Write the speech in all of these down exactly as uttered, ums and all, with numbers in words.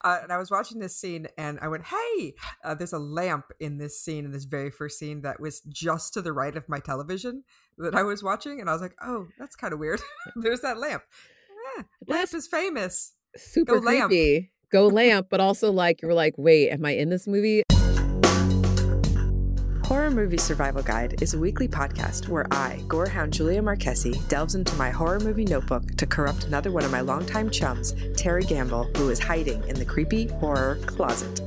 uh, and I was watching this scene and I went, hey, uh, there's a lamp in this scene, in this very first scene that was just to the right of my television that I was watching. And I was like, oh, that's kind of weird. There's that lamp. Eh, lamp That's is famous. super Go lamp. creepy. Go lamp, but also like you were like, wait, am I in this movie? Horror Movie Survival Guide is a weekly podcast where I, gorehound Julia Marquesi, delves into my horror movie notebook to corrupt another one of my longtime chums, Terry Gamble, who is hiding in the creepy horror closet.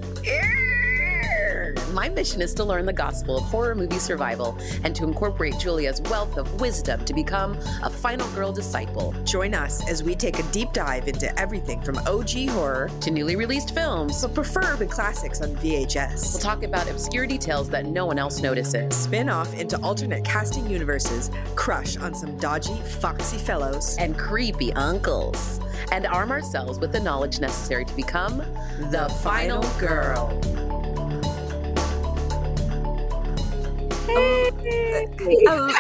My mission is to learn the gospel of horror movie survival and to incorporate Julia's wealth of wisdom to become a final girl disciple. Join us as we take a deep dive into everything from O G horror To newly released films. but preferably classics on V H S. We'll talk about obscure details that no one else notices. Spin off into alternate casting universes, crush on some dodgy, foxy fellows, And creepy uncles. And arm ourselves with the knowledge necessary to become the final girl. Al-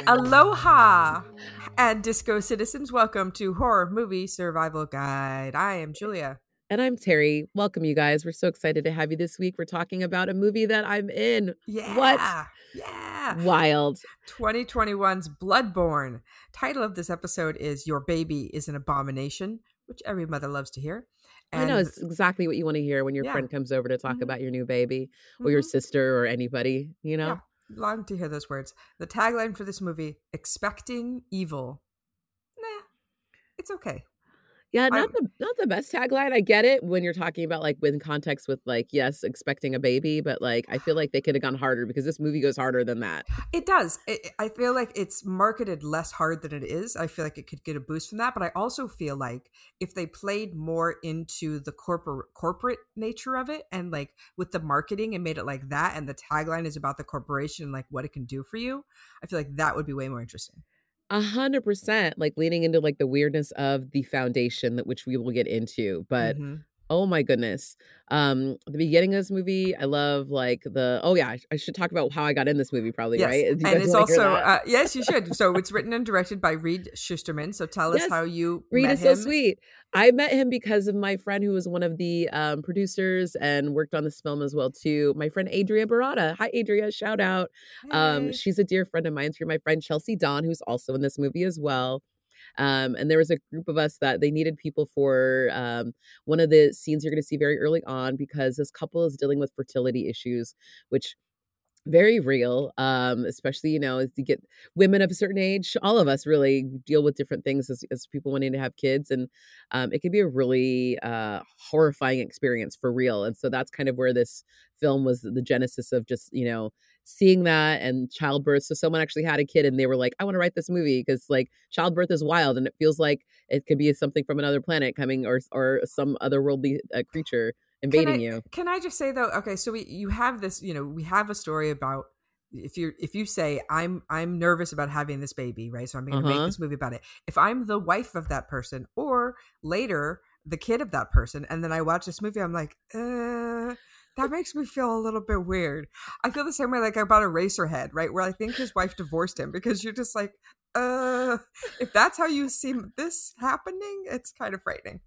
Aloha and Disco citizens. Welcome to Horror Movie Survival Guide. I am Julia. And I'm Terry. Welcome, you guys. We're so excited to have you this week. We're talking about a movie that I'm in. Yeah. What? Yeah. Wild. twenty twenty-one's Bloodborne. Title of this episode is Your Baby is an Abomination, which every mother loves to hear. I know it's exactly what you want to hear when your Yeah. friend comes over to talk Mhm. about your new baby or your Mhm. sister or anybody, you know? Yeah. Long to hear those words. The tagline for this movie, expecting evil. Nah, it's okay. Yeah, not I'm- the not the best tagline. I get it when you're talking about like with context with like, yes, expecting a baby, but like I feel like they could have gone harder because this movie goes harder than that. It does. It, I feel like it's marketed less hard than it is. I feel like it could get a boost from that, but I also feel like if they played more into the corporate corporate nature of it and like with the marketing and made it like that, and the tagline is about the corporation and like what it can do for you, I feel like that would be way more interesting. A hundred percent like leaning into like the weirdness of the foundation that which we will get into. But Mhm. oh my goodness. Um, the beginning of this movie, I love like the oh yeah, I, I should talk about how I got in this movie, probably, Yes. right? Do you And guys it's wanna hear also that? uh, yes, you should. So it's written and directed by Reed Schusterman. So tell us Yes. how you Reed met is so him. sweet. I met him because of my friend who was one of the um, producers and worked on this film as well too. My friend Adria Barada. Hi, Adria. Shout out. Um, Hey. she's a dear friend of mine through my friend Chelsea Dawn, who's also in this movie as well. Um, and there was a group of us that they needed people for um, one of the scenes you're going to see very early on because this couple is dealing with fertility issues, which very real, um, especially, you know, as you get women of a certain age, all of us really deal with different things as, as people wanting to have kids. And um, it can be a really uh, horrifying experience for real. And so that's kind of where this film was the genesis of just, you know, seeing that and childbirth. So someone actually had a kid and they were like, I want to write this movie because like childbirth is wild and it feels like it could be something from another planet coming or, or some otherworldly uh, creature invading can I, you. Can I just say though? Okay, so we you have this. You know, we have a story about if you if you say I'm I'm nervous about having this baby, right? So I'm going to Uh-huh. make this movie about it. If I'm the wife of that person, or later the kid of that person, and then I watch this movie, I'm like, uh, that makes me feel a little bit weird. I feel the same way like about Eraserhead, right? Where I think his wife divorced him because you're just like, uh, if that's how you see this happening, it's kind of frightening.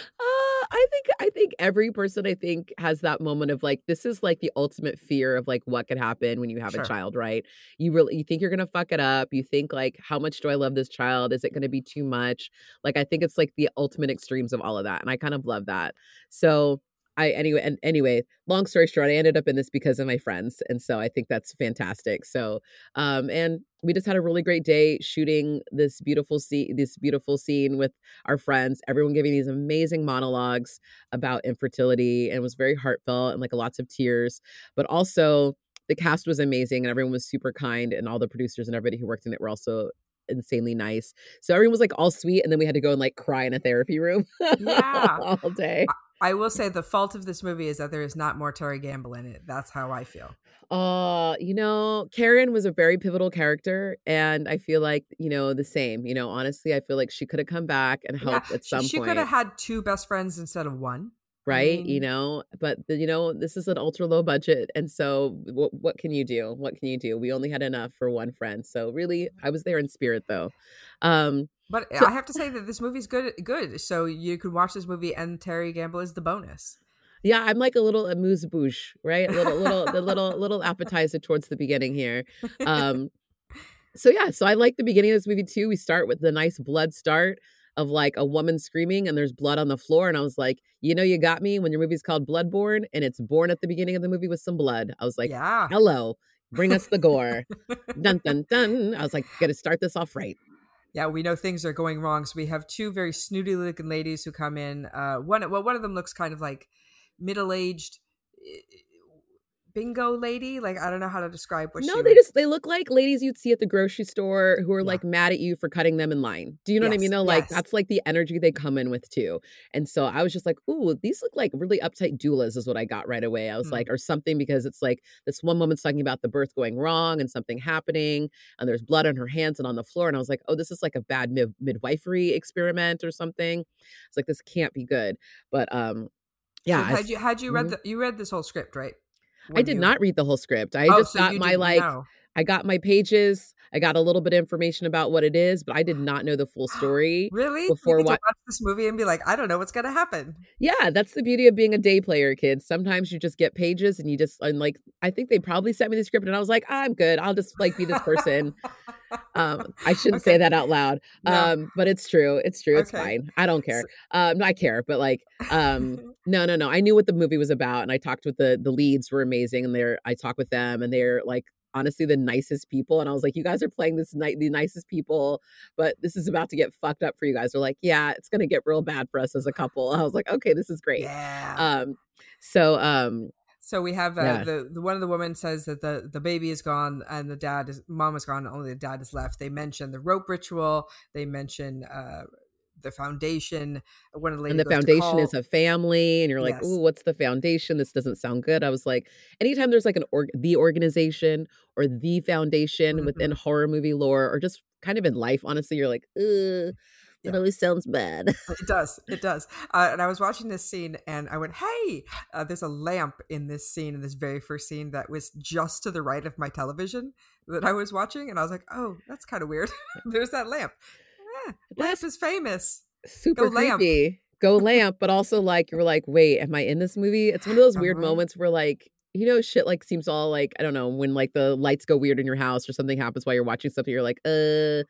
Uh, I think I think every person I think has that moment of like this is like the ultimate fear of like what could happen when you have Sure. a child, right? You really you think you're gonna fuck it up. You think like how much do I love this child? Is it gonna be too much? Like I think it's like the ultimate extremes of all of that, and I kind of love that. So I anyway and anyway, long story short, I ended up in this because of my friends, and so I think that's fantastic. So um, and we just had a really great day shooting this beautiful scene, this beautiful scene with our friends. Everyone giving these amazing monologues about infertility, and it was very heartfelt and like lots of tears. But also, the cast was amazing, and everyone was super kind, and all the producers and everybody who worked in it were also insanely nice. So everyone was like all sweet, and then we had to go and like cry in a therapy room Yeah. all day. I will say the fault of this movie is that there is not more Terry Gamble in it. That's how I feel. Uh, you know, Karen was a very pivotal character, and I feel like, you know, the same. You know, honestly, I feel like she could have come back and helped Yeah, at she, some she point, could have had two best friends instead of one. I right? You mean, know, but the, you know, this is an ultra low budget, and so what what can you do? What can you do? We only had enough for one friend, so really, I was there in spirit, though. Um, but so I have to say that this movie's good. Good, so you could watch this movie, and Terry Gamble is the bonus. Yeah, I'm like a little amuse bouche, right? A little, little, the little, little appetizer towards the beginning here. Um, so yeah, so I like the beginning of this movie too. We start with the nice blood start of like a woman screaming and there's blood on the floor. And I was like, you know, you got me when your movie's called Bloodborne and it's born at the beginning of the movie with some blood. I was like, Yeah. hello, bring us the gore. Dun, dun, dun. I was like, gotta start this off right. Yeah, we know things are going wrong. So we have two very snooty looking ladies who come in. Uh, one, well, one of them looks kind of like middle-aged bingo lady. Like, I don't know how to describe what no, she they would... just, they look like ladies you'd see at the grocery store who are Yeah. like mad at you for cutting them in line. Do you know what I Yes, mean? Though, like, yes. that's like the energy they come in with too. And so I was just like, ooh, these look like really uptight doulas is what I got right away. I was Mm. like, or something, because it's like this one woman's talking about the birth going wrong and something happening and there's blood on her hands and on the floor. And I was like, oh, this is like a bad mid- midwifery experiment or something. It's like, this can't be good. But um, yeah. So I- had you had you read Mhm. the you read this whole script, right? I When did you- not read the whole script. I Oh, just so got you my didn't like, know. I got my pages. I got a little bit of information about what it is, but I did not know the full story. Really? Before you get what? to watch this movie and be like, I don't know what's gonna happen. Yeah, that's the beauty of being a day player, kids. Sometimes you just get pages and you just, and like, I think they probably sent me the script and I was like, I'm good. I'll just like be this person. um, I shouldn't Okay. say that out loud. No. Um, but it's true. It's true. It's Okay. fine. I don't care. Um, no, I care, but like, um, no, no, no. I knew what the movie was about, and I talked with the the leads were amazing, and they're I talked with them, and they're like honestly the nicest people. And I was like, you guys are playing this night the nicest people, but this is about to get fucked up for you guys. They're like, yeah, it's gonna get real bad for us as a couple. I was like, okay, this is great. Yeah. Um, so um, So we have uh, Yeah. the, the one of the women says that the the baby is gone and the dad is mom is gone. Only the dad is left. They mention the rope ritual. They mention uh, the foundation. One of the ladies and the goes to foundation call- is a family, and you're like, Yes. ooh, what's the foundation? This doesn't sound good. I was like, anytime there's like an org- the organization or the foundation Mhm. within horror movie lore, or just kind of in life, honestly, you're like, ugh, Yeah. that always sounds bad. It does. It does. Uh, and I was watching this scene and I went, hey, uh, there's a lamp in this scene, in this very first scene that was just to the right of my television that I was watching. And I was like, oh, that's kind of weird. There's that lamp. Eh, lamp That's- is famous. Super Go lamp. creepy. Go lamp, but also like you're like, wait, am I in this movie? It's one of those weird Uh-huh. moments where like, you know, shit like seems all like, I don't know, when like the lights go weird in your house or something happens while you're watching something, you're like, uh,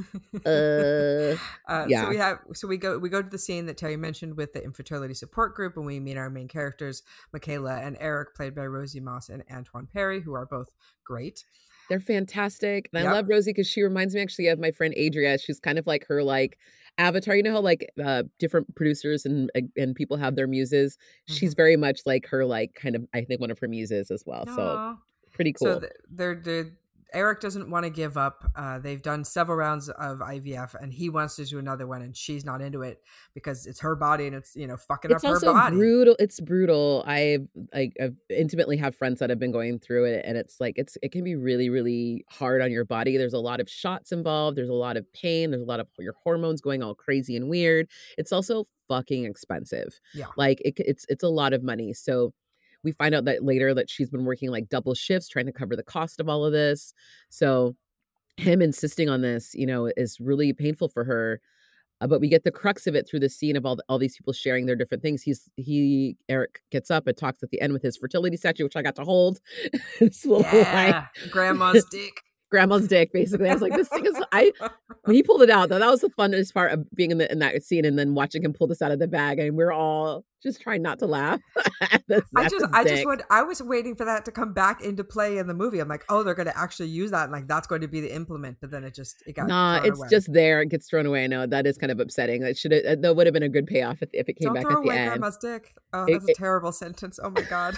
uh, Uh, yeah. So we have, so we go, we go to the scene that Terry mentioned with the infertility support group, and we meet our main characters, Michaela and Eric, played by Rosie Moss and Antoine Perry, who are both great. They're fantastic. And Yep. I love Rosie because she reminds me actually of my friend Adria. She's kind of like her like avatar. You know how like uh, different producers and and people have their muses? She's very much like her like kind of, I think, one of her muses as well. So Aw. pretty cool. So th- they're, they're Eric doesn't want to give up. Uh, they've done several rounds of I V F, and he wants to do another one, and she's not into it because it's her body and it's, you know, fucking It's up her also body. brutal. It's brutal. I've like I've intimately have friends that have been going through it, and it's like it's it can be really really hard on your body. There's a lot of shots involved. There's a lot of pain. There's a lot of your hormones going all crazy and weird. It's also fucking expensive. Yeah. Like it, it's it's a lot of money. So we find out that later that she's been working like double shifts trying to cover the cost of all of this. So him insisting on this, you know, is really painful for her. Uh, but we get the crux of it through the scene of all all these people sharing their different things. He's he Eric gets up and talks at the end with his fertility statue, which I got to hold. It's a little like Yeah, grandma's dick. grandma's dick, basically. I was like, this thing is. I when he pulled it out, though, that was the funnest part of being in the in that scene, and then watching him pull this out of the bag, and we're all just trying not to laugh. at this, I at just, this I just dick. would, I was waiting for that to come back into play in the movie. I'm like, oh, they're going to actually use that, and like that's going to be the implement. But then it just, it got Nah, thrown it's away. just there. It gets thrown away. I know that is kind of upsetting. That should have. That would have been a good payoff if, if it came Don't back throw at the away end. grandma's dick. Oh, It- that's a it- terrible sentence. Oh my god.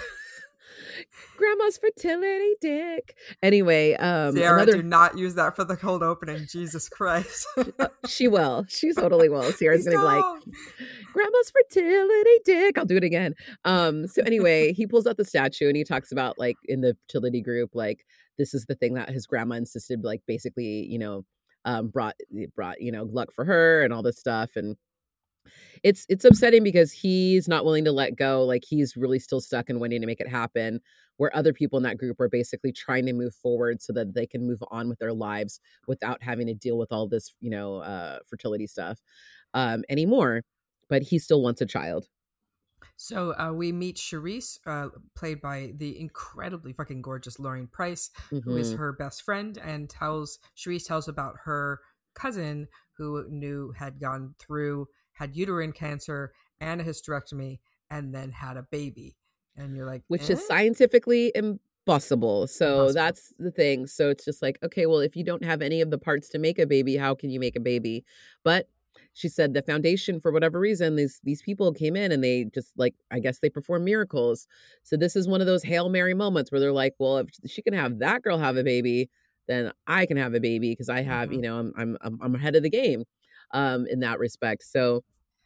Grandma's fertility dick. Anyway, um, Sierra, another do not use that for the cold opening. Jesus Christ. uh, she will. She totally will. Sierra's gonna be like, Stop. Grandma's fertility dick. I'll do it again. Um, so anyway, he pulls out the statue and he talks about like in the fertility group, like this is the thing that his grandma insisted, like basically, you know, um, brought brought you know luck for her and all this stuff, and it's it's upsetting because he's not willing to let go. Like he's really still stuck and wanting to make it happen, where other people in that group are basically trying to move forward so that they can move on with their lives without having to deal with all this, you know, uh, fertility stuff um, anymore. But he still wants a child. So uh, we meet Charisse, uh, played by the incredibly fucking gorgeous Lauren Price, who is Mm-hmm. her best friend, and tells Charisse tells about her cousin who knew had gone through had uterine cancer and a hysterectomy, and then had a baby. And you're like, Which eh? is scientifically impossible. So Impossible. that's the thing. So it's just like, okay, well, if you don't have any of the parts to make a baby, how can you make a baby? But she said the foundation, for whatever reason, these these people came in and they just like, I guess they perform miracles. So this is one of those Hail Mary moments where they're like, well, if she can have that girl have a baby, then I can have a baby because I have, Mhm. you know, I'm I'm I'm I'm ahead of the game um in that respect. So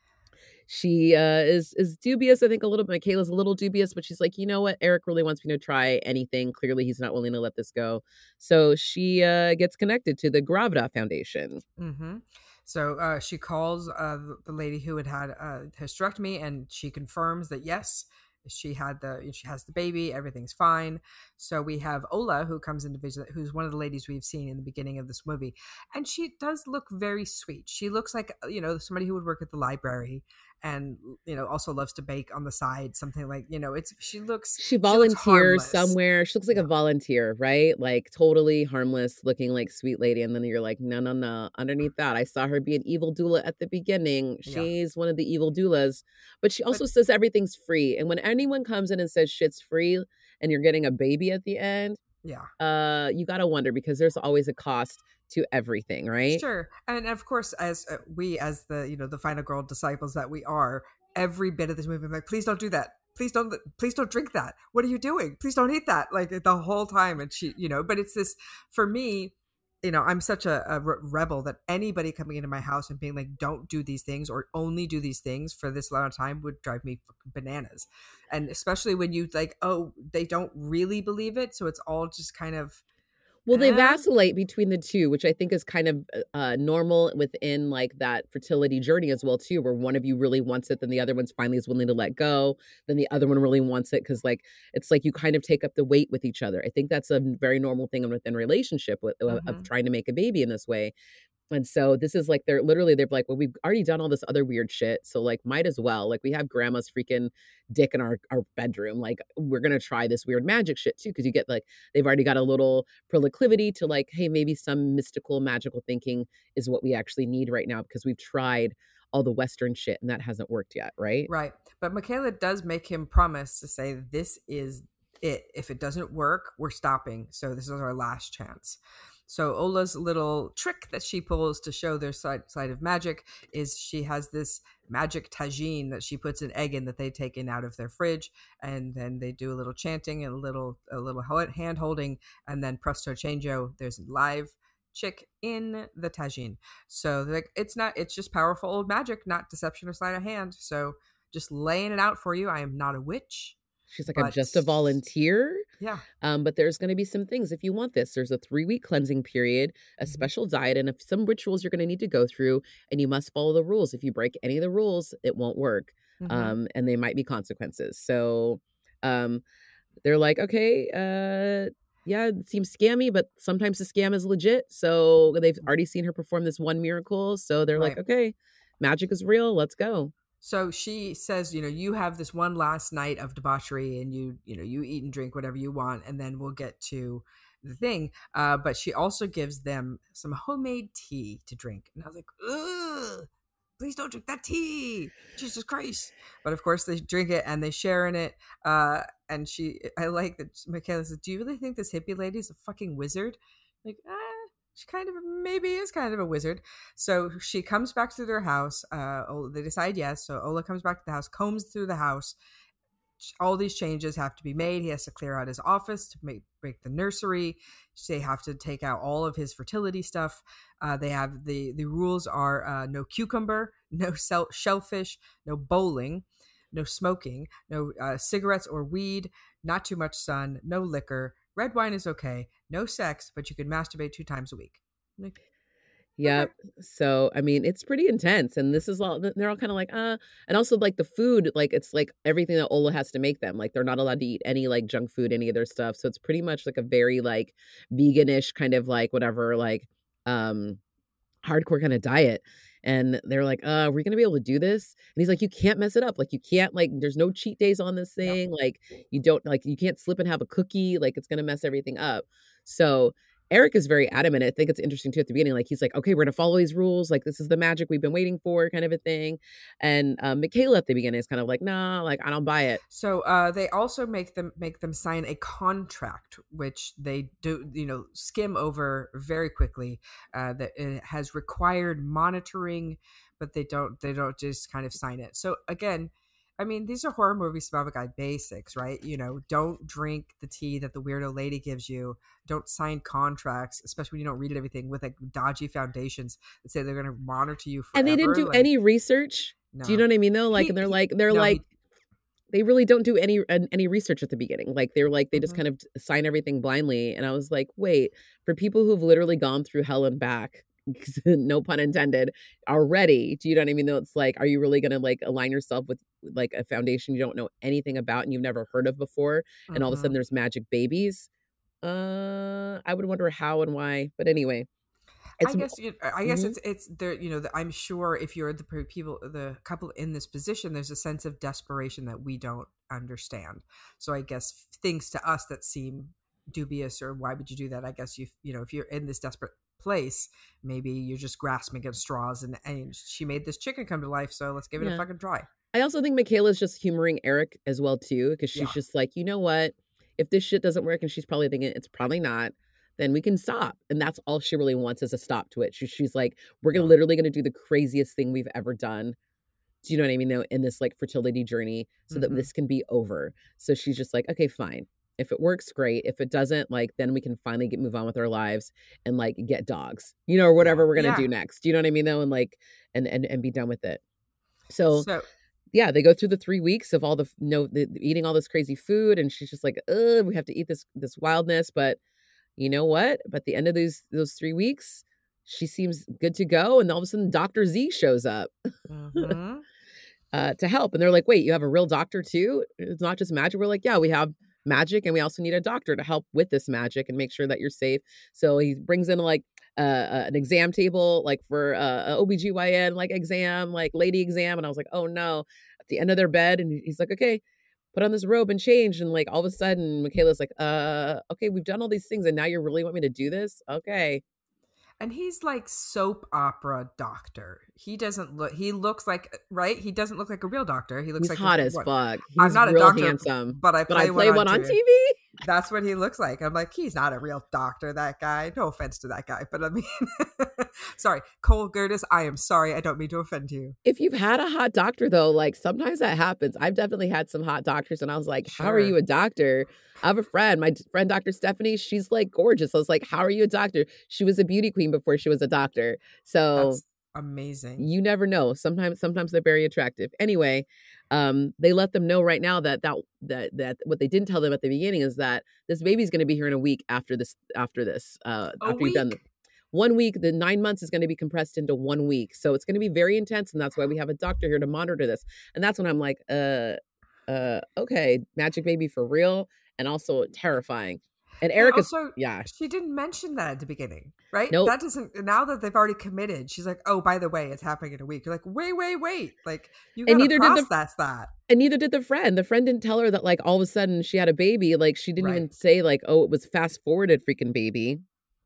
she uh, is is dubious. I think a little bit. Michaela's a little dubious, but she's like, you know what? Eric really wants me to try anything. Clearly, he's not willing to let this go. So she uh, gets connected to the Gravda Foundation. Mm-hmm. So uh, she calls uh, the, the lady who had had a hysterectomy, and she confirms that yes, she had the she has the baby. Everything's fine. So we have Ola, who comes in to visit, who's one of the ladies we've seen in the beginning of this movie, and she does look very sweet. She looks like, you know, somebody who would work at the library, and you know also loves to bake on the side, something like, you know, it's she looks She she looks volunteers harmless. somewhere. She looks like Yeah. a volunteer, right? Like totally harmless, looking like sweet lady. And then you're like, no, no, no. Underneath that, I saw her be an evil doula at the beginning. Yeah. She's one of the evil doulas, but she also But says everything's free. And when anyone comes in and says shit's free and you're getting a baby at the end, yeah. uh, you got to wonder because there's always a cost to everything, right? Sure. And of course, as uh, we, as the, you know, the final girl disciples that we are, every bit of this movie, I'm like, please don't do that. Please don't, please don't drink that. What are you doing? Please don't eat that. Like the whole time. And she, you know, but it's this, for me, you know, I'm such a, a re- rebel that anybody coming into my house and being like, don't do these things or only do these things for this amount of time would drive me fucking bananas. And especially when you like, oh, they don't really believe it. So it's all just kind of, Well, they eh. vacillate between the two, which I think is kind of uh, normal within like that fertility journey as well too, where one of you really wants it, then the other one's finally is willing to let go, then the other one really wants it because like it's like you kind of take up the weight with each other. I think that's a very normal thing within relationship with, of, of Mhm. trying to make a baby in this way. And so this is like they're literally they're like, well, we've already done all this other weird shit. So like might as well. Like we have grandma's freaking dick in our, our bedroom. Like we're gonna try this weird magic shit too. Cause you get like they've already got a little proclivity to like, hey, maybe some mystical, magical thinking is what we actually need right now because we've tried all the Western shit and that hasn't worked yet, right? Right. But Michaela does make him promise to say, this is it. If it doesn't work, we're stopping. So this is our last chance. So Ola's little trick that she pulls to show their side, side of magic is she has this magic tagine that she puts an egg in that they take in out of their fridge, and then they do a little chanting and a little a little hand holding, and then presto changeo, there's a live chick in the tagine. So like it's not it's just powerful old magic, not deception or sleight of hand. So just laying it out for you. I am not a witch. She's like, but, I'm just a volunteer. Yeah. Um, but there's going to be some things if you want this. There's a three week cleansing period, a Mm-hmm. special diet, and if some rituals you're going to need to go through, and you must follow the rules. If you break any of the rules, it won't work. Mm-hmm. Um, and they might be consequences. So um, they're like, okay, uh, yeah, it seems scammy, but sometimes the scam is legit. So they've already seen her perform this one miracle. So they're Right. like, okay, magic is real. Let's go. So she says, you know, you have this one last night of debauchery and you, you know, you eat and drink whatever you want, and then we'll get to the thing. Uh, but she also gives them some homemade tea to drink. And I was like, ugh, please don't drink that tea. Jesus Christ. But of course they drink it and they share in it. Uh, and she, I like that Michaela says, do you really think this hippie lady is a fucking wizard? Like, ah. She kind of maybe is kind of a wizard. So she comes back to their house. Uh, they decide yes. So Ola comes back to the house, combs through the house. All these changes have to be made. He has to clear out his office to make break the nursery. They have to take out all of his fertility stuff. Uh, they have the the rules are uh, no cucumber, no sell- shellfish, no bowling, no smoking, no uh, cigarettes or weed, not too much sun, no liquor. Red wine is okay. No sex, but you can masturbate two times a week. Like, Yep. okay. So, I mean, it's pretty intense. And this is all, they're all kind of like, uh, and also like the food, like it's like everything that Ola has to make them. Like they're not allowed to eat any like junk food, any of their stuff. So it's pretty much like a very like veganish kind of like whatever, like, um, hardcore kind of diet. And they're like, uh, are we going to be able to do this? And he's like, you can't mess it up. Like, you can't, like, there's no cheat days on this Yep. thing. Like, you don't, like, you can't slip and have a cookie. Like, it's going to mess everything up. So Eric is very adamant. I think it's interesting too at the beginning. Like, he's like, okay, we're going to follow these rules. Like, this is the magic we've been waiting for, kind of a thing. And um, Michaela at the beginning is kind of like, nah, like, I don't buy it. So uh, they also make them make them sign a contract, which they do, you know, skim over very quickly. Uh, that it has required monitoring, but they don't they don't just kind of sign it. So again, I mean, these are horror movie survival guide basics, right? You know, don't drink the tea that the weirdo lady gives you. Don't sign contracts, especially when you don't read everything, with like dodgy foundations that say they're going to monitor you forever. And they didn't do like, any research. no. Do you know what I mean though? Like, He- and they're he- like, they're no, like, he- they really don't do any an- any research at the beginning. Like, they're like, they just Mhm. kind of sign everything blindly. And I was like, wait, for people who've literally gone through hell and back, no pun intended, already, do you know what I mean though? It's like, are you really going to like align yourself with like a foundation you don't know anything about and you've never heard of before, and all of a sudden Mhm. there's magic babies? Uh, I would wonder how and why. But anyway, it's I guess you, I guess Mhm. it's it's there. You know, the, I'm sure if you're the per- people, the couple in this position, there's a sense of desperation that we don't understand. So I guess things to us that seem dubious or why would you do that? I guess you you know if you're in this desperate place, maybe you're just grasping at straws. And and she made this chicken come to life, so let's give it Yeah. a fucking try. I also think Michaela's just humoring Eric as well too, because she's Yeah. just like, you know what? If this shit doesn't work, and she's probably thinking it's probably not, then we can stop. And that's all she really wants is a stop to it. She, she's like, we're gonna Yeah. literally gonna do the craziest thing we've ever done. Do you know what I mean? Though, in this like fertility journey, so that Mhm. this can be over. So she's just like, okay, fine. If it works, great. If it doesn't, like, then we can finally get move on with our lives and like get dogs, you know, or whatever we're gonna Yeah. do next. Do you know what I mean? Though, and like, and and and be done with it. So So yeah, they go through the three weeks of all the you know the, eating all this crazy food, and she's just like, "Ugh, we have to eat this this wildness." But you know what? But at the end of those those three weeks, she seems good to go, and all of a sudden, Doctor Z shows up mhm. uh, to help, and they're like, "Wait, you have a real doctor too? It's not just magic." We're like, "Yeah, we have magic, and we also need a doctor to help with this magic and make sure that you're safe." So he brings in like uh, uh, an exam table, like for uh, a O B G Y N like exam, like lady exam, and I was like, "Oh no!" At the end of their bed, and he's like, "Okay, put on this robe and change." And like all of a sudden, Michaela's like, "Uh, okay, we've done all these things, and now you really want me to do this? Okay." And he's like soap opera doctor. He doesn't look. He looks like right. He doesn't look like a real doctor. He looks He's like hot a, as what? fuck. He's I'm not a real doctor, handsome, but I but play, I play one on T V. T V. That's what he looks like. I'm like, he's not a real doctor, that guy. No offense to that guy, but I mean, sorry, Cole Gertis. I am sorry. I don't mean to offend you. If you've had a hot doctor though, like sometimes that happens. I've definitely had some hot doctors, and I was like, "How are Sure. you a doctor?" I have a friend, my friend Doctor Stephanie. She's like gorgeous. I was like, "How are you a doctor?" She was a beauty queen before she was a doctor. So That's amazing. you never know. Sometimes, sometimes they're very attractive. Anyway, um, they let them know right now that that that that what they didn't tell them at the beginning is that this baby's going to be here in a week after this. After this, uh, A after you've done week? one week, the nine months is going to be compressed into one week. So it's going to be very intense, and that's why we have a doctor here to monitor this. And that's when I'm like, uh, uh, okay, magic baby for real, and also terrifying. And And Eric is, also, yeah, she didn't mention that at the beginning, right? Nope. That doesn't. Now that they've already committed, she's like, "Oh, by the way, it's happening in a week." You're like, "Wait, wait, wait!" Like you And gotta neither did the- process that. and neither did the friend. The friend didn't tell her that like all of a sudden she had a baby. Like she didn't Right. even say like, oh, it was fast forwarded freaking baby.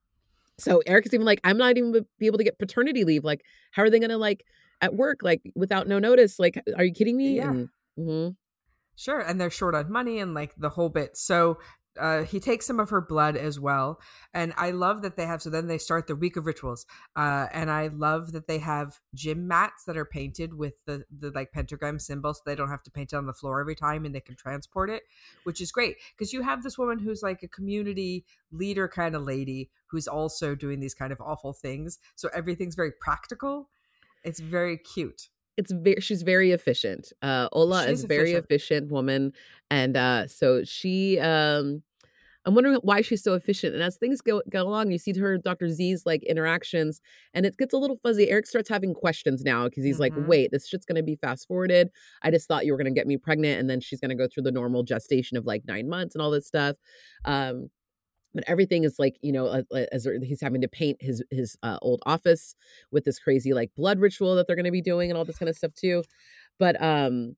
So Eric is even like, I'm not even be able to get paternity leave. Like, how are they gonna like at work like without no notice? Like, are you kidding me? Yeah. And, mhm. Sure, and they're short on money and like the whole bit. So uh, he takes some of her blood as well, and I love that they have. So then they start the week of rituals, uh, and I love that they have gym mats that are painted with the the like pentagram symbol, so they don't have to paint it on the floor every time, and they can transport it, which is great because you have this woman who's like a community leader kind of lady who's also doing these kind of awful things. So everything's very practical. It's very cute. It's very, she's very efficient. Uh, Ola She's is a very efficient. efficient woman, and uh, so she. Um, I'm wondering why she's so efficient. And as things go go along, you see her Doctor Z's like interactions, and it gets a little fuzzy. Eric starts having questions now because he's Mhm. like, "Wait, this shit's gonna be fast forwarded. I just thought you were gonna get me pregnant, and then she's gonna go through the normal gestation of like nine months and all this stuff." Um, But everything is like, you know, uh, uh, as he's having to paint his his uh, old office with this crazy like blood ritual that they're going to be doing and all this kind of stuff too. But um,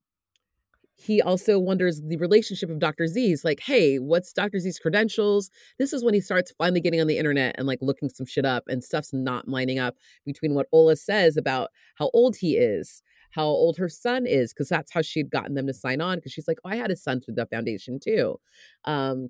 he also wonders the relationship of Doctor Z. He's like, hey, what's Doctor Z's credentials? This is when he starts finally getting on the internet and like looking some shit up, and stuff's not lining up between what Ola says about how old he is, how old her son is, because that's how she'd gotten them to sign on. Because she's like, oh, I had a son through the foundation too. Um,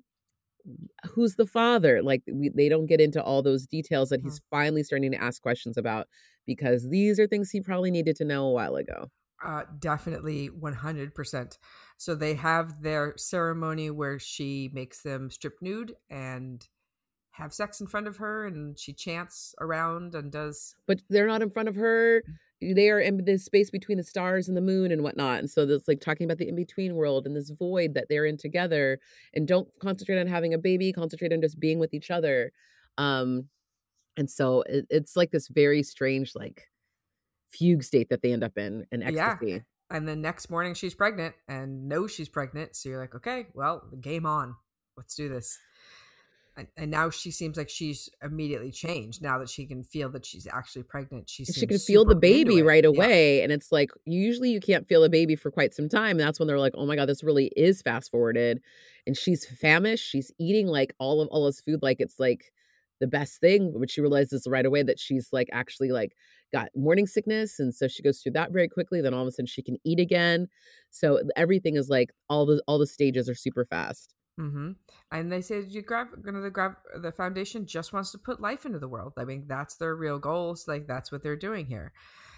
who's the father? Like we, they don't get into all those details that he's finally starting to ask questions about, because these are things he probably needed to know a while ago. Uh, definitely one hundred percent. So they have their ceremony where she makes them strip nude and have sex in front of her, and she chants around and does. But they're not in front of her. They are in this space between the stars and the moon and whatnot. And so that's like talking about the in-between world and this void that they're in together. And don't concentrate on having a baby, concentrate on just being with each other. Um, and so it, it's like this very strange, like, fugue state that they end up in, an ecstasy. Yeah. And the next morning she's pregnant and knows she's pregnant. So you're like, okay, well, game on. Let's do this. And, and now she seems like she's immediately changed now that she can feel that she's actually pregnant. She, she can feel the baby right away. Yeah. And it's like, usually you can't feel a baby for quite some time. And that's when they're like, oh my God, this really is fast forwarded. And she's famished. She's eating like all of all this food. Like it's like the best thing, but she realizes right away that she's like actually like got morning sickness. And so she goes through that very quickly. Then all of a sudden she can eat again. So everything is like all the, all the stages are super fast. Mm-hmm. And they say you grab gonna grab the foundation just wants to put life into the world. I mean, that's their real goals. Like that's what they're doing here.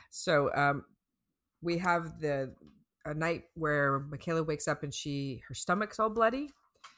So um, we have the a night where Michaela wakes up and she her stomach's all bloody.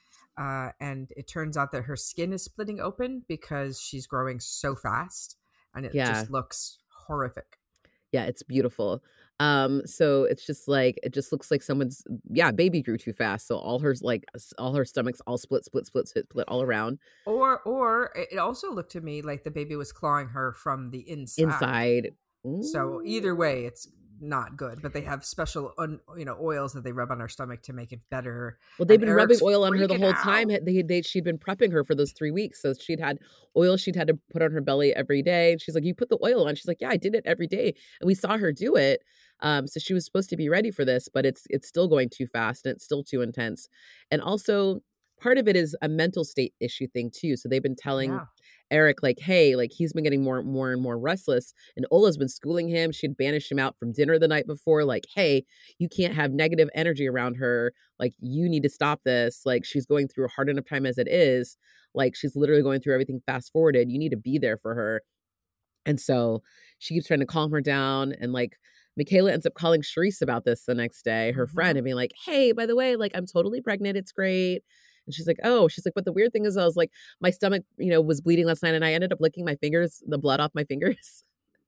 Uh, and it turns out that her skin is splitting open because she's growing so fast, and it yeah. just looks horrific. Yeah, it's beautiful. Um, so it's just like, it just looks like someone's, yeah, baby grew too fast. So all her, like, all her stomachs all split, split, split, split, split all around. Or, or it also looked to me like the baby was clawing her from the inside. Inside. Ooh. So either way, it's not good, but they have special, un, you know, oils that they rub on her stomach to make it better. Well, they've and been Eric's rubbing oil on her the whole out. time. They, they, she'd been prepping her for those three weeks. So she'd had oil she'd had to put on her belly every day. And she's like, you put the oil on? She's like, yeah, I did it every day. And we saw her do it. Um, so she was supposed to be ready for this, but it's it's still going too fast and it's still too intense. And also part of it is a mental state issue thing too. So they've been telling yeah. Eric, like, hey, like he's been getting more, more and more restless. And Ola's been schooling him. She'd banished him out from dinner the night before. Like, hey, you can't have negative energy around her. Like, you need to stop this. Like, she's going through a hard enough time as it is. Like, she's literally going through everything fast forwarded. You need to be there for her. And so she keeps trying to calm her down. And like, Michaela ends up calling Charisse about this the next day, her mm-hmm. friend, and being like, hey, by the way, like, I'm totally pregnant. It's great. And she's like, oh, she's like, but the weird thing is I was like, my stomach, you know, was bleeding last night and I ended up licking my fingers, the blood off my fingers.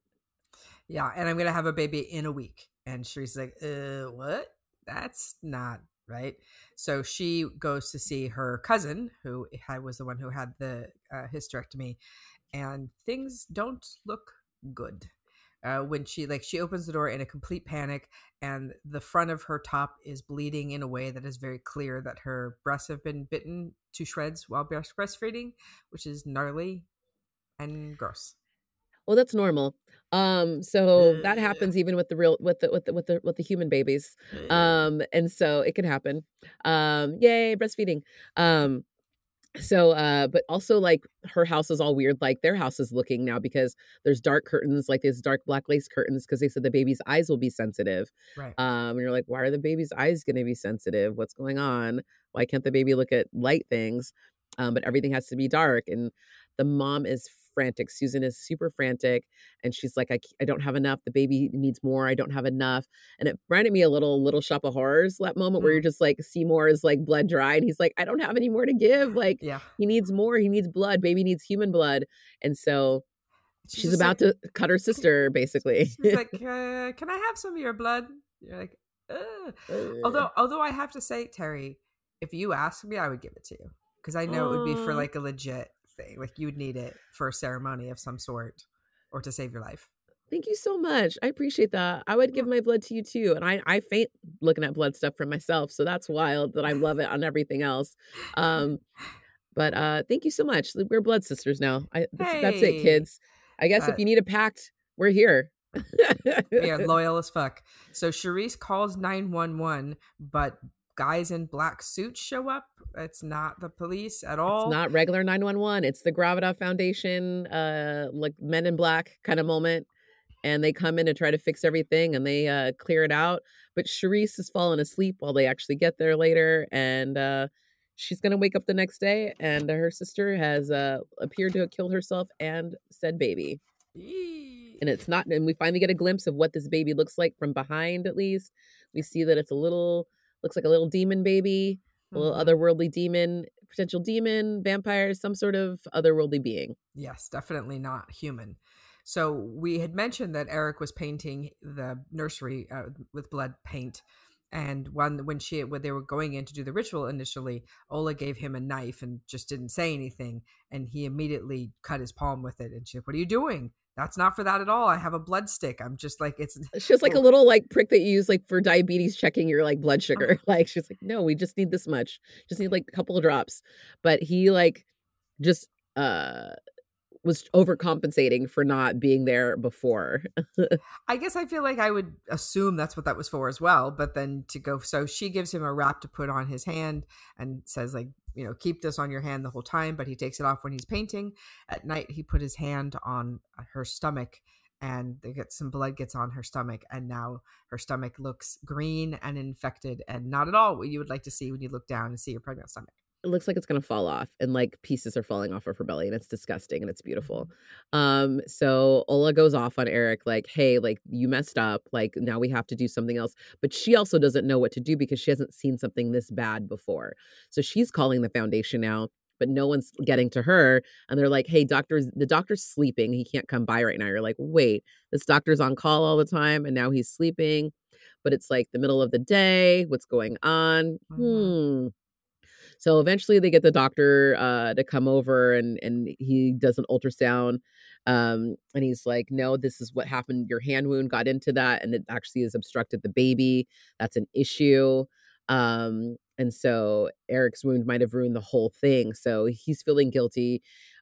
Yeah. And I'm going to have a baby in a week. And she's like, uh, what? That's not right. So she goes to see her cousin, who had, was the one who had the uh, hysterectomy, and things don't look good. Uh, when she like she opens the door in a complete panic, and the front of her top is bleeding in a way that is very clear that her breasts have been bitten to shreds while breast breastfeeding, which is gnarly and gross. Well, that's normal. Um, so that happens even with the real with the with the with the with the human babies. Um, and so it can happen. Um, yay, breastfeeding. Um, So, uh, but also like her house is all weird. Like their house is looking now because there's dark curtains, like these dark black lace curtains, because they said the baby's eyes will be sensitive. Right. Um, and you're like, why are the baby's eyes going to be sensitive? What's going on? Why can't the baby look at light things? Um, but everything has to be dark. And the mom is frantic. Susan is super frantic. And she's like, I, I don't have enough. The baby needs more. I don't have enough. And it reminded me a little, little Shop of Horrors, that moment mm. where you're just like, Seymour is like blood dry. And he's like, I don't have any more to give. Like, yeah. he needs more. He needs blood. Baby needs human blood. And so she's, she's about like, to cut her sister, basically. She's like, uh, can I have some of your blood? You're like, Ugh. Uh. although, although I have to say, Terry, if you ask me, I would give it to you. Because I know uh. it would be for like a legit thing. Like you would need it for a ceremony of some sort or to save your life. Thank you so much. I appreciate that. I would give my blood to you too. And I, I faint looking at blood stuff for myself. So that's wild that I love it on everything else. Um, But uh, thank you so much. We're blood sisters now. I, that's, that's it, Hey, kids. I guess if that you need a pact, we're here. we are loyal as fuck. So Charisse calls nine one one, but guys in black suits show up. It's not the police at It's all. not regular nine one one. It's the Gravita Foundation, uh, like Men in Black kind of moment. And they come in and try to fix everything, and they uh, clear it out. But Charisse has fallen asleep while they actually get there later, and uh, she's going to wake up the next day, and her sister has uh, appeared to have killed herself and said baby. Eee. And it's not, and we finally get a glimpse of what this baby looks like from behind, at least. We see that it's a little, looks like a little demon baby, a little Mhm. otherworldly demon, potential demon, vampire, some sort of otherworldly being. Yes, definitely not human. So we had mentioned that Eric was painting the nursery uh, with blood paint, and when when she when they were going in to do the ritual initially, Ola gave him a knife and just didn't say anything, and he immediately cut his palm with it. And she's like, "What are you doing? That's not for that at all. I have a blood stick." I'm just like, it's She was like a well, little like prick that you use like for diabetes checking your like blood sugar. Like she's like, no, we just need this much. Just need like a couple of drops. But he like just uh was overcompensating for not being there before. I guess I feel like I would assume that's what that was for as well. But then to go, so she gives him a wrap to put on his hand and says, like, you know, keep this on your hand the whole time. But he takes it off when he's painting. At night, he put his hand on her stomach, and they get some blood gets on her stomach. And now her stomach looks green and infected, and not at all what you would like to see when you look down and see your pregnant stomach. It looks like it's gonna fall off, and like pieces are falling off of her belly, and it's disgusting and it's beautiful. Um, so Ola goes off on Eric, like, hey, like you messed up, like now we have to do something else. But she also doesn't know what to do because she hasn't seen something this bad before. So she's calling the foundation now, but no one's getting to her. And they're like, hey, doctor's the doctor's sleeping. He can't come by right now. You're like, wait, this doctor's on call all the time, and now he's sleeping. But it's like the middle of the day. What's going on? Mhm. Hmm. So eventually they get the doctor uh, to come over, and, and he does an ultrasound. Um, and he's like, no, this is what happened. Your hand wound got into that, and it actually has obstructed the baby. That's an issue. Um, and so Eric's wound might have ruined the whole thing. So he's feeling guilty.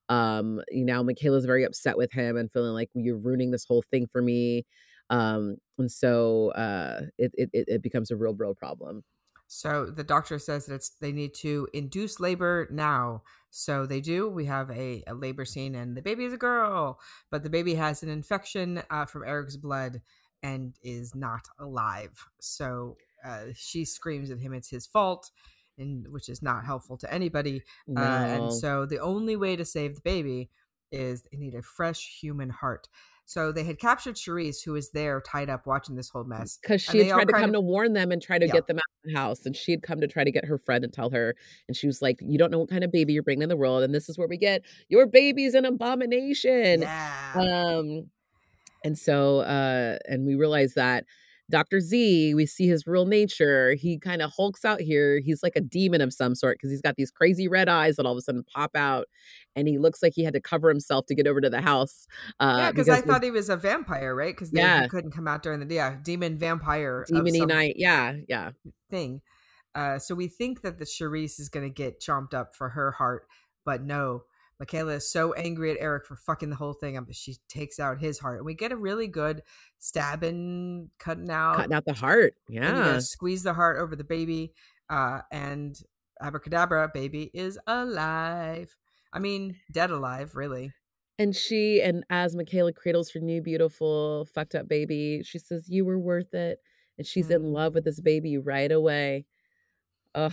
Um, you know, Michaela's very upset with him and feeling like, well, you're ruining this whole thing for me. Um, and so uh, it, it, it becomes a real, real problem. So the doctor says that it's they need to induce labor now. So they do. We have a, a labor scene, and the baby is a girl, but the baby has an infection uh, from Eric's blood and is not alive. So uh, she screams at him it's his fault, and which is not helpful to anybody. No. Uh, and so the only way to save the baby is they need a fresh human heart. So they had captured Charisse, who was there tied up watching this whole mess. Because And she they had all tried to kind come of- to warn them and try to Yeah. get them out of the house. And she had come to try to get her friend and tell her. And she was like, you don't know what kind of baby you're bringing in the world. And this is where we get, your baby's an abomination. Yeah. Um, and so, uh, and we realize that Doctor Z, we see his real nature. He kind of hulks out here. He's like a demon of some sort because he's got these crazy red eyes that all of a sudden pop out. And he looks like he had to cover himself to get over to the house. Uh, yeah, because I thought he was a vampire, right? Because Yeah. he couldn't come out during the day. Yeah, demon vampire of demon-y some night. Yeah, yeah. thing. Uh, so we think that the Charisse is going to get chomped up for her heart, but no. Michaela is so angry at Eric for fucking the whole thing up. She takes out his heart, and we get a really good stabbing, cutting out, Cutting out the heart. and you Yeah. gotta squeeze the heart over the baby. Uh, and abracadabra, baby is alive. I mean, dead alive, really. And she, and as Michaela cradles her new, beautiful, fucked up baby, she says, you were worth it. And she's in Mm. love with this baby right away. Ugh.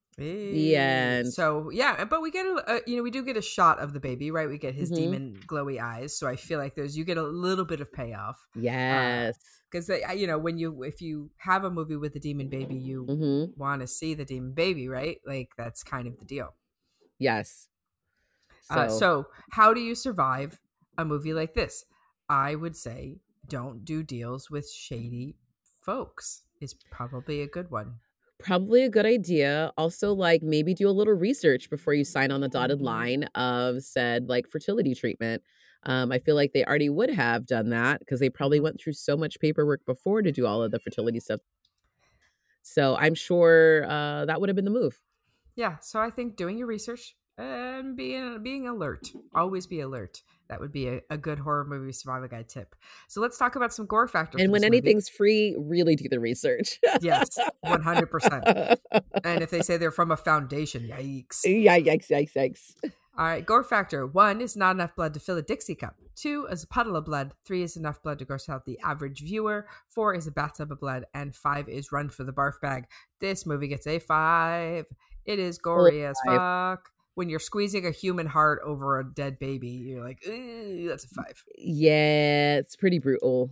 The end. So yeah, but we get a, a you know we do get a shot of the baby, right? We get his Mhm. demon glowy eyes, so I feel like there's you get a little bit of payoff Yes. because you know when you if you have a movie with a demon baby, you hmm want to see the demon baby, right? Like that's kind of the deal. Yes. So, Uh, so how do you survive a movie like this? I would say don't do deals with shady folks. Is probably a good one. probably a good idea. Also, like maybe do a little research before you sign on the dotted Mhm. line of said like fertility treatment. Um, I feel like they already would have done that because they probably Mhm. went through so much paperwork before to do all of the fertility stuff. So I'm sure uh, that would have been the move. Yeah, so I think doing your research and being being alert. Always be alert. That would be a, a good horror movie survival guide tip. So let's talk about some gore factor. And for when this movie. anything's free, really do the research. Yes, one hundred percent. And if they say they're from a foundation, yikes. Yeah, yikes, yikes, yikes. All right, gore factor. One is not enough blood to fill a Dixie cup. Two is a puddle of blood. Three is enough blood to gross out the average viewer. Four is a bathtub of blood. And five is run for the barf bag. This movie gets a five. It is gory Oh, as five. fuck. When you're squeezing a human heart over a dead baby, you're like, ooh, that's a five. Yeah, it's pretty brutal.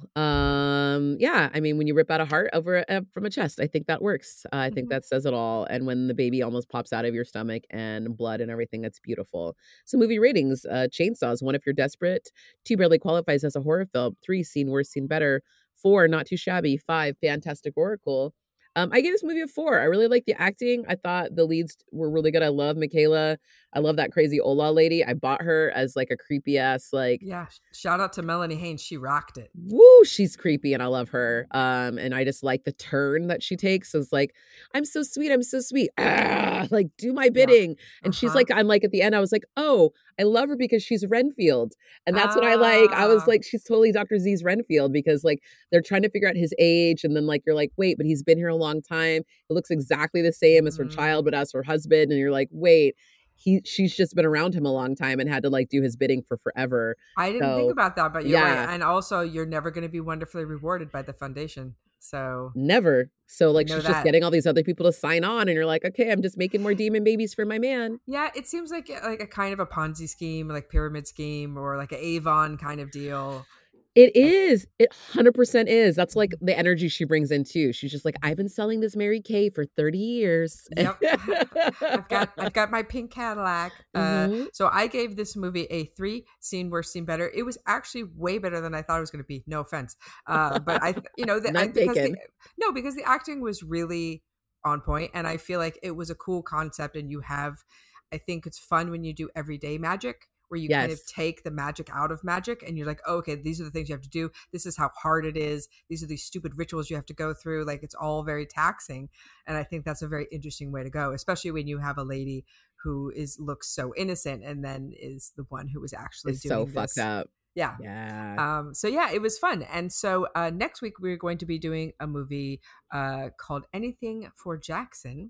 Um, yeah, I mean, when you rip out a heart over a, from a chest, I think that works. Uh, I think Mhm. that says it all. And when the baby almost pops out of your stomach and blood and everything, that's beautiful. So movie ratings, uh, Chainsaws, one, if you're desperate. Two, barely qualifies as a horror film. Three, seen worse, seen better. Four, not too shabby. Five, fantastic oracle. Um, I gave this movie a four. I really like the acting. I thought the leads were really good. I love Michaela. I love that crazy Ola lady. I bought her as like a creepy ass, like, Yeah, shout out to Melanie Haynes. She rocked it. woo, she's creepy and I love her. Um, and I just like the turn that she takes. It's like, I'm so sweet, I'm so sweet. Ah, like, do my bidding. And she's Uh-huh. like, I'm like at the end, I was like, oh, I love her because she's Renfield. And that's what I like. I was Ah. like, she's totally Doctor Z's Renfield because like they're trying to figure out his age. And then like you're like, wait, but he's been here a long time. It looks exactly the same as her Mhm. child, but as her husband. And you're like, wait. He, she's just been around him a long time and had to like do his bidding for forever. I didn't So, think about that, but you're yeah. right. And also, you're never going to be wonderfully rewarded by the foundation. So Never. So like know she's that. just getting all these other people to sign on, and you're like, okay, I'm just making more demon babies for my man. yeah, it seems like like a kind of a Ponzi scheme, like pyramid scheme, or like an Avon kind of deal. It is. It one hundred percent is. That's like the energy she brings in too. She's just like, I've been selling this Mary Kay for thirty years. Yep. I've got I've got my pink Cadillac. Uh, Mhm. so I gave this movie a three. Seen worse, seen better. It was actually way better than I thought it was going to be. No offense, uh, but I, you know, the, I, None because taken. the, no, because the acting was really on point, and I feel like it was a cool concept. And you have, I think it's fun when you do everyday magic, where you kind of Yes. take the magic out of magic, and you're like, oh, okay, these are the things you have to do. This is how hard it is. These are these stupid rituals you have to go through. Like, it's all very taxing. And I think that's a very interesting way to go, especially when you have a lady who is looks so innocent and then is the one who was actually It's doing so fucked this. up. Yeah. Yeah. Um, so yeah, it was fun. And so uh, next week we're going to be doing a movie uh, called Anything for Jackson.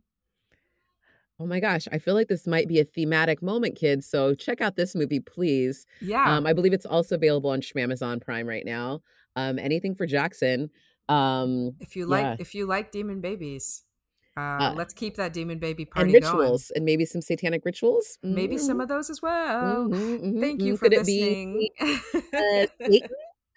Oh my gosh. I feel like this might be a thematic moment, kids. So check out this movie, please. Yeah. Um, I believe it's also available on Shmamazon Prime right now. Um, anything for Jackson. Um, if you like, yeah. if you like demon babies, uh, Uh, let's keep that demon baby and party rituals, and maybe some satanic rituals. going. Maybe some Mhm, of those as well. mhm, mhm, Thank you mhm. for Could it listening. be uh, Satan?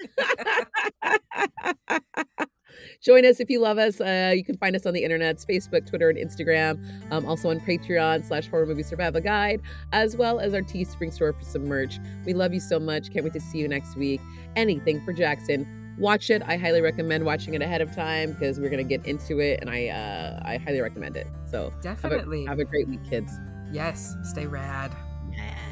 Join us if you love us. Uh, you can find us on the internets, Facebook, Twitter, and Instagram. Um, also on Patreon slash Horror Movie Survival Guide, as well as our Teespring store for some merch. We love you so much. Can't wait to see you next week. Anything for Jackson. Watch it. I highly recommend watching it ahead of time because we're gonna get into it, and I uh, I highly recommend it. So have a- Definitely. have a great week, kids. Yes. Stay rad. Yeah.